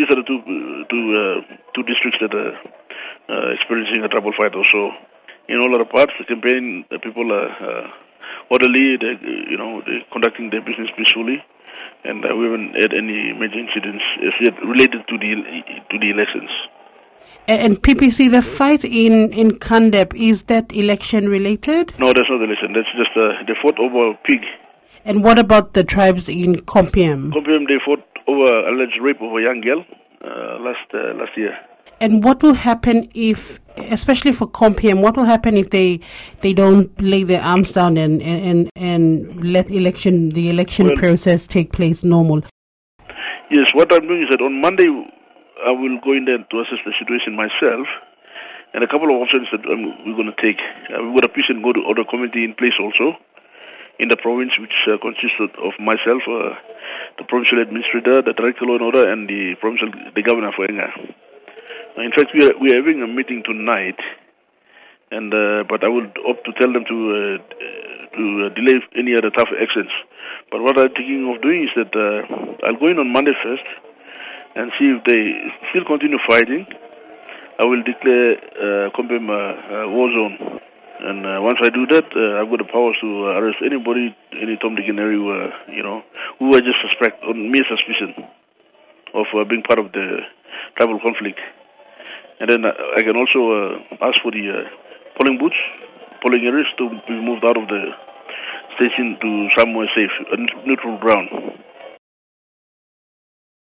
these are the two districts that are experiencing a trouble fight also. In all other parts, the campaign, the people are orderly, they're conducting their business peacefully, and we haven't had any major incidents as yet related to the elections. And PPC, the fight in Kandep, is that election related? No, that's not election. That's just they fought over a pig. And what about the tribes in Kompiam? Kompiam, they fought over alleged rape of a young girl last year. And what will happen if, especially for Kompiam, what will happen if they don't lay their arms down and let the election process take place normal? Yes, what I'm doing is that on Monday I will go in there to assess the situation myself, and a couple of options that we're going to take. We've got a peace and good order committee in place also in the province, which consists of myself, the provincial administrator, the director of law and order, and the governor for Enga. In fact, we are having a meeting tonight, and but I would opt to tell them to delay any other tough actions. But what I'm thinking of doing is that I'll go in on Monday first and see if they still continue fighting. I will declare Kompiam a war zone. And once I do that, I've got the powers to arrest anybody, any Tom, Dick, and Harry who I just suspect, on mere suspicion of being part of the tribal conflict. And then I can also ask for the polling booths, polling areas to be moved out of the station to somewhere safe, a neutral ground.